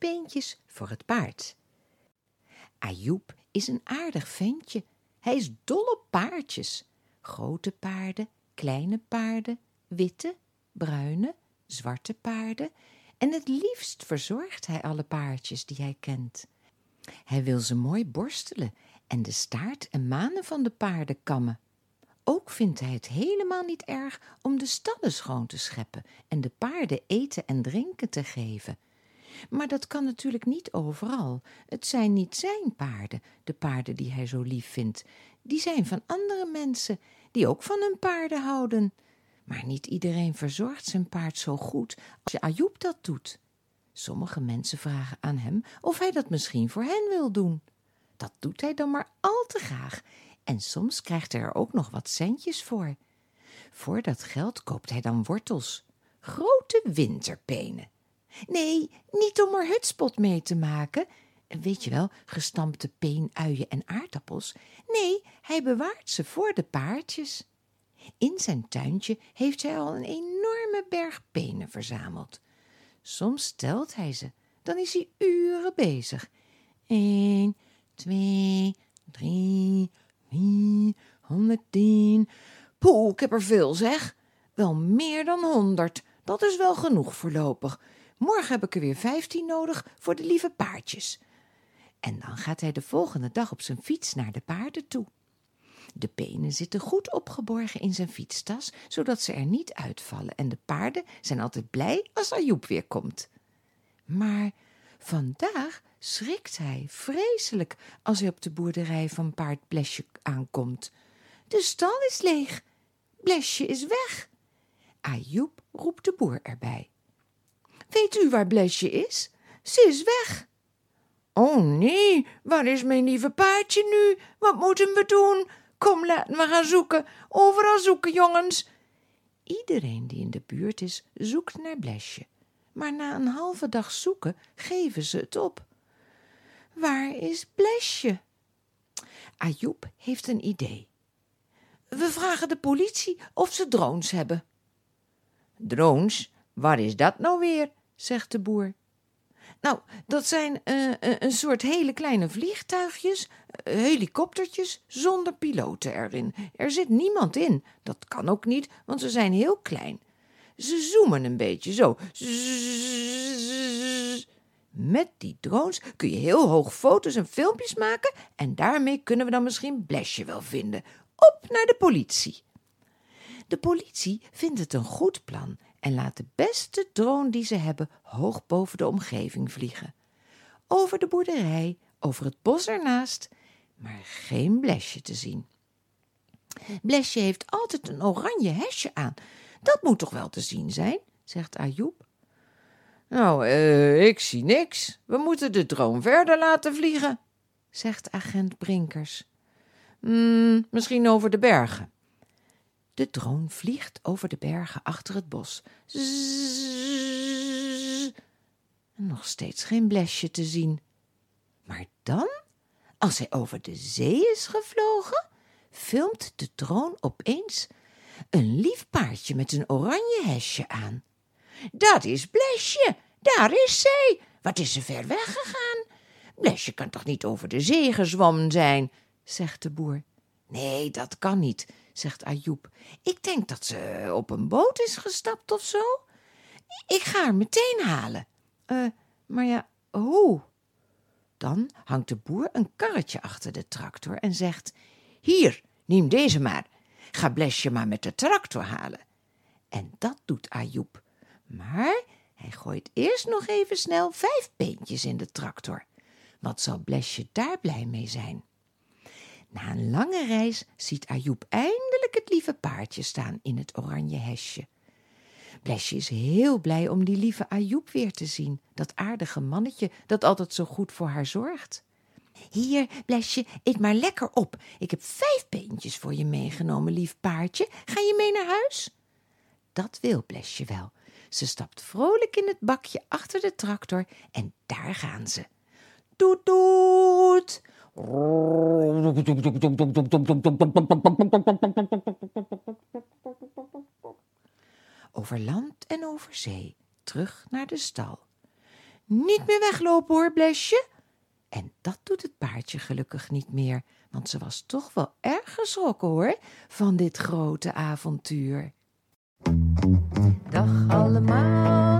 beentjes voor het paard. Ajoep is een aardig ventje. Hij is dol op paardjes. Grote paarden, kleine paarden, witte, bruine, zwarte paarden. En het liefst verzorgt hij alle paardjes die hij kent. Hij wil ze mooi borstelen en de staart en manen van de paarden kammen. Ook vindt hij het helemaal niet erg om de stallen schoon te scheppen en de paarden eten en drinken te geven. Maar dat kan natuurlijk niet overal. Het zijn niet zijn paarden, de paarden die hij zo lief vindt. Die zijn van andere mensen, die ook van hun paarden houden. Maar niet iedereen verzorgt zijn paard zo goed als Ajoep dat doet. Sommige mensen vragen aan hem of hij dat misschien voor hen wil doen. Dat doet hij dan maar al te graag. En soms krijgt hij er ook nog wat centjes voor. Voor dat geld koopt hij dan wortels. Grote winterpenen. Nee, niet om er hutspot mee te maken. Weet je wel, gestampte peenuien en aardappels. Nee, hij bewaart ze voor de paardjes. In zijn tuintje heeft hij al een enorme berg penen verzameld. Soms telt hij ze, dan is hij uren bezig. 1, 2, 3, 4, 110. Poeh, ik heb er veel, zeg. Wel meer dan 100. Dat is wel genoeg voorlopig. Morgen heb ik er weer 15 nodig voor de lieve paardjes. En dan gaat hij de volgende dag op zijn fiets naar de paarden toe. De penen zitten goed opgeborgen in zijn fietstas, zodat ze er niet uitvallen. En de paarden zijn altijd blij als Ajoep weer komt. Maar vandaag schrikt hij vreselijk als hij op de boerderij van paard Blesje aankomt. De stal is leeg. Blesje is weg. Ajoep roept de boer erbij. Weet u waar Blesje is? Ze is weg. Oh nee, waar is mijn lieve paardje nu? Wat moeten we doen? Kom, laten we gaan zoeken. Overal zoeken, jongens. Iedereen die in de buurt is, zoekt naar Blesje. Maar na een halve dag zoeken, geven ze het op. Waar is Blesje? Ajoep heeft een idee. We vragen de politie of ze drones hebben. Drones? Wat is dat nou weer? Zegt de boer. Nou, dat zijn een soort hele kleine vliegtuigjes, helikoptertjes zonder piloten erin. Er zit niemand in. Dat kan ook niet, want ze zijn heel klein. Ze zoomen een beetje zo. Met die drones kun je heel hoog foto's en filmpjes maken en daarmee kunnen we dan misschien Blesje wel vinden. Op naar de politie. De politie vindt het een goed plan en laat de beste drone die ze hebben hoog boven de omgeving vliegen. Over de boerderij, over het bos ernaast, maar geen Blesje te zien. Blesje heeft altijd een oranje hesje aan. Dat moet toch wel te zien zijn, zegt Ajoep. Nou, ik zie niks. We moeten de drone verder laten vliegen, zegt agent Brinkers. Misschien over de bergen. De drone vliegt over de bergen achter het bos. Zzz. Nog steeds geen Blesje te zien. Maar dan, als hij over de zee is gevlogen, filmt de drone opeens een lief paardje met een oranje hesje aan. Dat is Blesje, daar is zij. Wat is ze ver weggegaan? Blesje kan toch niet over de zee gezwommen zijn, zegt de boer. Nee, dat kan niet, zegt Ajoep. Ik denk dat ze op een boot is gestapt of zo. Ik ga haar meteen halen. Maar ja, hoe? Dan hangt de boer een karretje achter de tractor en zegt: Hier, neem deze maar. Ga Blesje maar met de tractor halen. En dat doet Ajoep. Maar hij gooit eerst nog even snel 5 peentjes in de tractor. Wat zal Blesje daar blij mee zijn? Na een lange reis ziet Ajoep eindelijk het lieve paardje staan in het oranje hesje. Blesje is heel blij om die lieve Ajoep weer te zien, dat aardige mannetje dat altijd zo goed voor haar zorgt. Hier, Blesje, eet maar lekker op. Ik heb 5 peentjes voor je meegenomen, lief paardje. Ga je mee naar huis? Dat wil Blesje wel. Ze stapt vrolijk in het bakje achter de tractor en daar gaan ze. Toet toet! Over land en over zee, terug naar de stal. Niet meer weglopen hoor, Blesje. En dat doet het paardje gelukkig niet meer, want ze was toch wel erg geschrokken hoor, van dit grote avontuur. Dag allemaal.